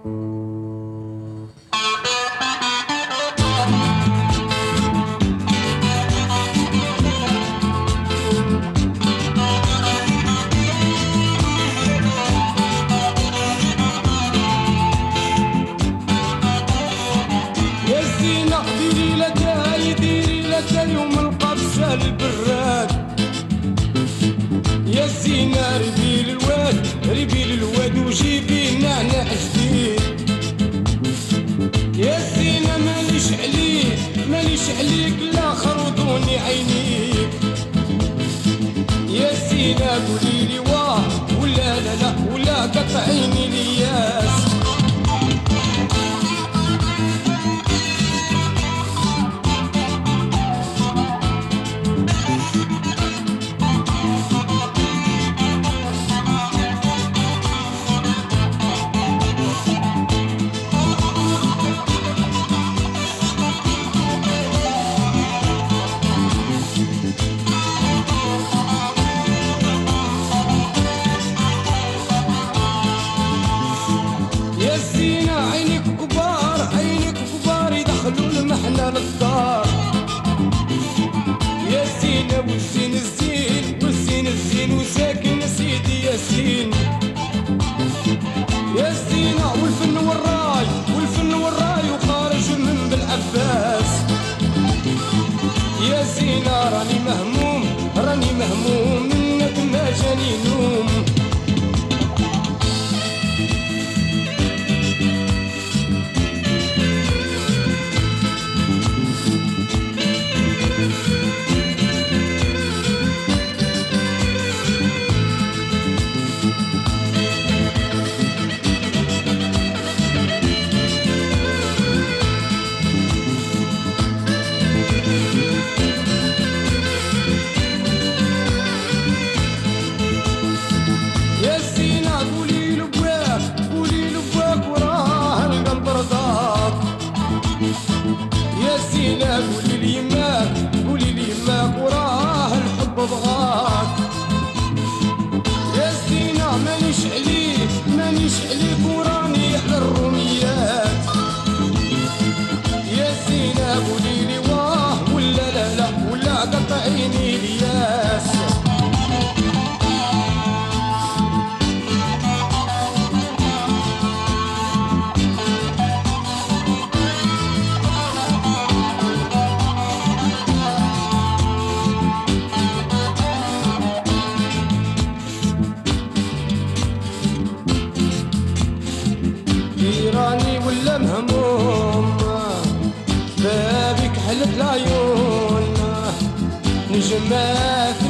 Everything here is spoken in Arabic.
يوم القبسة البراد يا زينة ربي للواد وجيبي نعناع جديد يا زينة ماليش عليك لا خرطوني عينيك يا زينة قوليلي واه ولا لا ولا قطعيني الياس عينك كبار يدخلوا المحنة للدار يا زينة والزين الزين وساكن سيدي ياسين يا زينة والفن والراي وخارج من بالعباس يا زينة راني مهموم منك ما جاني نوم قولي لي ماك وراه الحب بغاك يا زينة مانيش عليك وراني على الروميات يا زينة قولي لي واه ولا لا ولا قطعيني الياس راني ولا مهموم بابك حلت العيون نجمة